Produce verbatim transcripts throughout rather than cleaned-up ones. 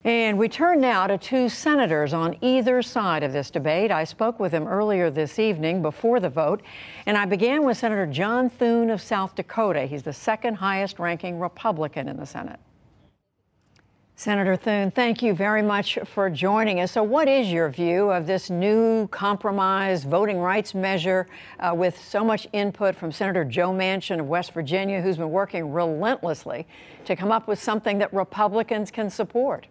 And we turn now to two senators on either side of this debate. I spoke with them earlier this evening before the vote, and I began with Senator John Thune of South Dakota. He's the second highest ranking Republican in the Senate. Senator Thune, thank you very much for joining us. So what is your view of this new compromise voting rights measure uh, with so much input from Senator Joe Manchin of West Virginia, who's been working relentlessly to come up with something that Republicans can support?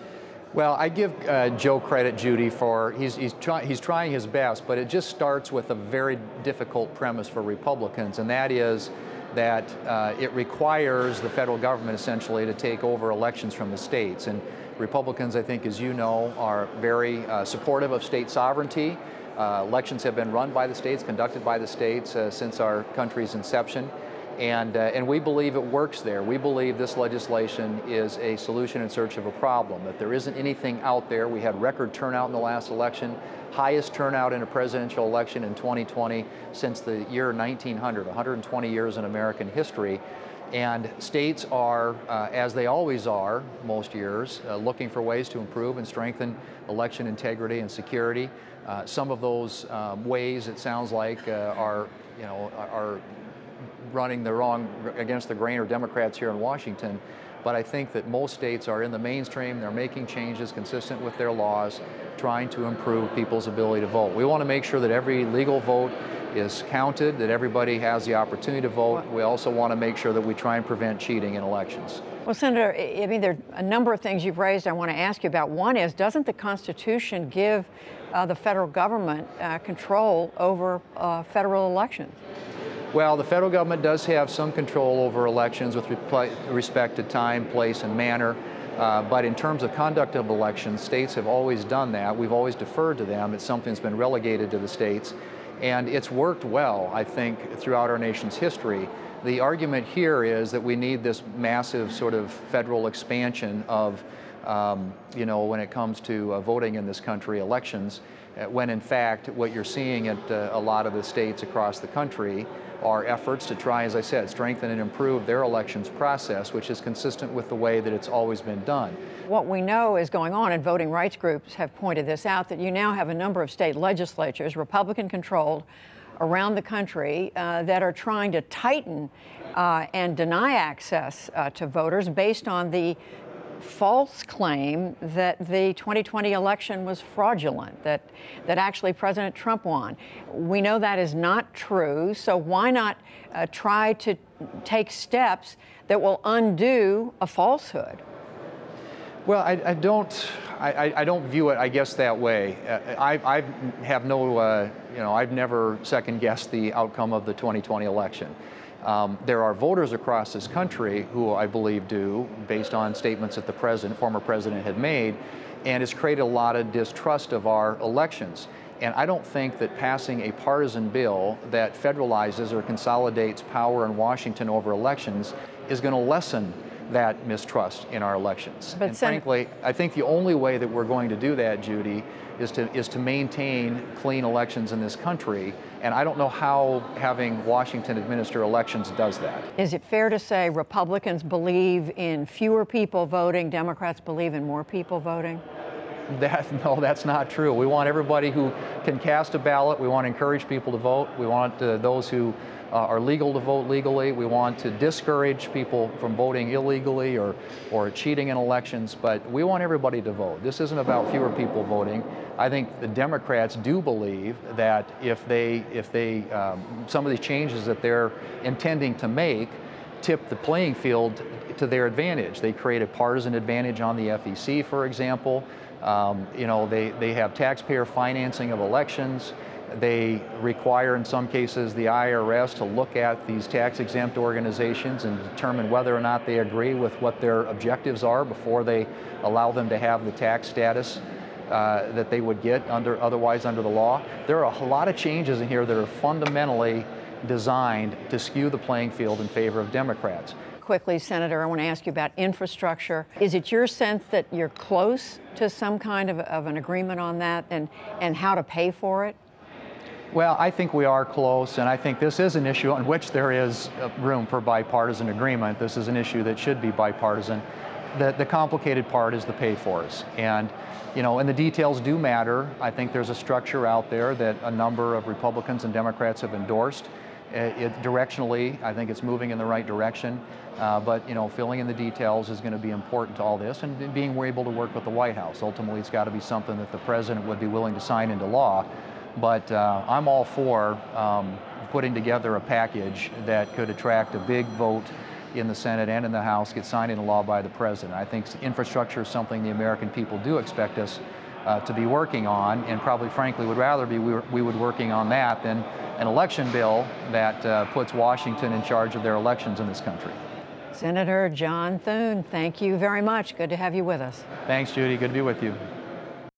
Well, I give uh, Joe credit, Judy, for he's he's, try, he's trying his best, but it just starts with a very difficult premise for Republicans, and that is that uh, it requires the federal government essentially to take over elections from the states. And Republicans, I think, as you know, are very uh, supportive of state sovereignty. Uh, elections have been run by the states, conducted by the states uh, since our country's inception. And, uh, and we believe it works there. We believe this legislation is a solution in search of a problem, that there isn't anything out there. We had record turnout in the last election, highest turnout in a presidential election in twenty twenty since the year nineteen hundred, one hundred twenty years in American history. And states are, uh, as they always are most years, uh, looking for ways to improve and strengthen election integrity and security. Uh, some of those um, ways, it sounds like, uh, are, you know, are running the wrong against the grain, or Democrats here in Washington. But I think that most states are in the mainstream. They're making changes consistent with their laws, trying to improve people's ability to vote. We want to make sure that every legal vote is counted, that everybody has the opportunity to vote. We also want to make sure that we try and prevent cheating in elections. Well, Senator, I mean, there are a number of things you've raised I want to ask you about. One is, doesn't the Constitution give uh, the federal government uh, control over uh, federal elections? Well, the federal government does have some control over elections with respect to time, place, and manner. Uh, but in terms of conduct of elections, states have always done that. We've always deferred to them. It's something that's been relegated to the states. And it's worked well, I think, throughout our nation's history. The argument here is that we need this massive sort of federal expansion of, um, you know, when it comes to uh, voting in this country, elections, uh, when in fact what you're seeing at uh, a lot of the states across the country are efforts to try, as I said, strengthen and improve their elections process, which is consistent with the way that it's always been done. What we know is going on, and voting rights groups have pointed this out, that you now have a number of state legislatures, Republican-controlled, around the country uh, that are trying to tighten uh, and deny access uh, to voters based on the false claim that the twenty twenty election was fraudulent, that that actually President Trump won. We know that is not true, so why not uh, try to take steps that will undo a falsehood? Well, I, I don't, I, I don't view it, I guess, that way. Uh, I, I have no, uh, you know, I've never second-guessed the outcome of the twenty twenty election. Um, there are voters across this country who I believe do, based on statements that the president, former president had made, and it's created a lot of distrust of our elections. And I don't think that passing a partisan bill that federalizes or consolidates power in Washington over elections is going to lessen that mistrust in our elections. But and Sen- frankly, I think the only way that we're going to do that, Judy, is to is to maintain clean elections in this country. And I don't know how having Washington administer elections does that. Is it fair to say Republicans believe in fewer people voting, Democrats believe in more people voting? That, no, that's not true. We want everybody who can cast a ballot. We want to encourage people to vote. We want uh, those who uh, are legal to vote legally. We want to discourage people from voting illegally or, or cheating in elections. But we want everybody to vote. This isn't about fewer people voting. I think the Democrats do believe that if they, if they, um, some of these changes that they're intending to make tip the playing field to their advantage. They create a partisan advantage on the F E C, for example. Um, you know, they, they have taxpayer financing of elections. They require, in some cases, the I R S to look at these tax-exempt organizations and determine whether or not they agree with what their objectives are before they allow them to have the tax status uh, that they would get under otherwise under the law. There are a lot of changes in here that are fundamentally designed to skew the playing field in favor of Democrats. Quickly, Senator, I want to ask you about infrastructure. Is it your sense that you're close to some kind of, of an agreement on that, and, and how to pay for it? Well, I think we are close, and I think this is an issue on which there is room for bipartisan agreement. This is an issue that should be bipartisan. the, the complicated part is the pay-fors. And, you know, and the details do matter. I think there's a structure out there that a number of Republicans and Democrats have endorsed. It, it, directionally, I think it's moving in the right direction. Uh, but, you know, filling in the details is going to be important to all this, and being able to work with the White House. Ultimately, it's got to be something that the president would be willing to sign into law. But uh, I'm all for um, putting together a package that could attract a big vote in the Senate and in the House, get signed into law by the president. I think infrastructure is something the American people do expect us uh, to be working on, and probably, frankly, would rather be we, were, we would working on that than an election bill that uh, puts Washington in charge of their elections in this country. Senator John Thune, thank you very much. Good to have you with us. Thanks, Judy. Good to be with you.